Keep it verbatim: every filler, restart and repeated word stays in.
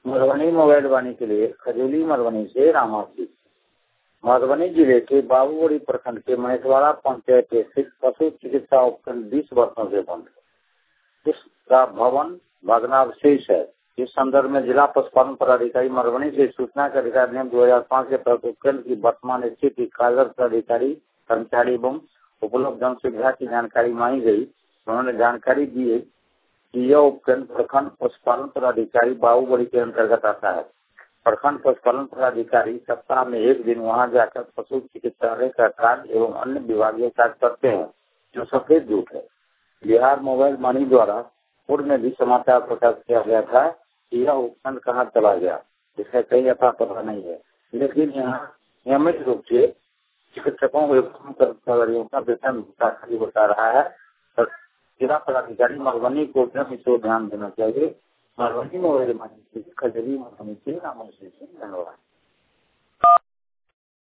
Madhubani mobile वाणी के लिए खजूली मधुबनी से रामासी। मधुबनी जिले के बाबूगढ़ी प्रखंड के महेशवाड़ा पंचायत के स्थित पशु चिकित्सा उपकेंद्र बीस वर्षों से बंद है। इसका भवन भग्नावशेष है। इस संदर्भ में जिला पशुपालन पदाधिकारी मधुबनी से सूचना के अधिकार नियम दो हजार पाँच के तहत उपकेंद्र की वर्तमान स्थिति कार्यरत अधिकारी कर्मचारी एवं उपलब्ध जन सुविधा की जानकारी मांगी गई। उन्होंने जानकारी दी कि यह उपकेंद्र प्रखंड पशुपालन पदाधिकारी बाबूगढ़ी के अंतर्गत आता है। प्रखंड पशुपालन पदाधिकारी सप्ताह में एक दिन वहां जाकर पशु चिकित्सालय का कार्य एवं अन्य विभागीय कार्य करते हैं, जो सफेद झूठ है। बिहार मोबाइल वाणी द्वारा पूर्व में भी समाचार प्रकाश किया गया था कि यह उपकेंद्र कहाँ चला गया, इसका कहीं अता पता नहीं है। लेकिन यहाँ नियमित रूप से चिकित्सकों एवं कर्मचारियों का वेतन खाली होता रहा है। जिला पदाधिकारी मधुबनी को इस ओर ध्यान देना चाहिए। मधुबनी मोबाइल वाणी खजूली मधुबनी से धन्यवाद।